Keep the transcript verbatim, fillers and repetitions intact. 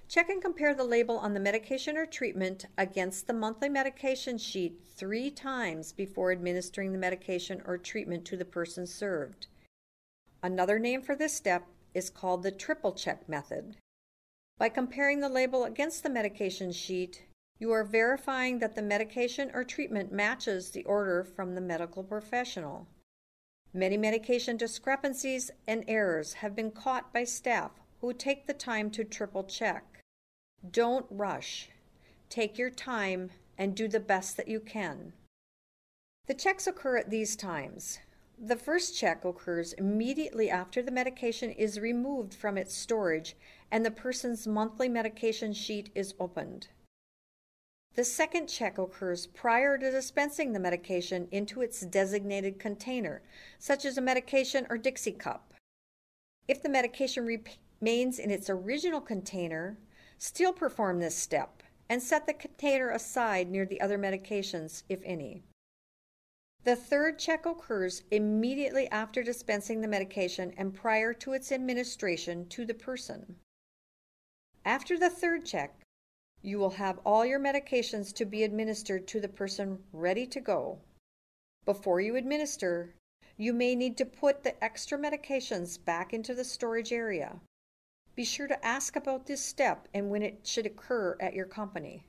Check and compare the label on the medication or treatment against the monthly medication sheet three times before administering the medication or treatment to the person served. Another name for this step is called the triple check method. By comparing the label against the medication sheet, you are verifying that the medication or treatment matches the order from the medical professional. Many medication discrepancies and errors have been caught by staff who take the time to triple check. Don't rush. Take your time and do the best that you can. The checks occur at these times. The first check occurs immediately after the medication is removed from its storage and the person's monthly medication sheet is opened. The second check occurs prior to dispensing the medication into its designated container, such as a medication or Dixie cup. If the medication remains in its original container, still perform this step and set the container aside near the other medications, if any. The third check occurs immediately after dispensing the medication and prior to its administration to the person. After the third check, you will have all your medications to be administered to the person ready to go. Before you administer, you may need to put the extra medications back into the storage area. Be sure to ask about this step and when it should occur at your company.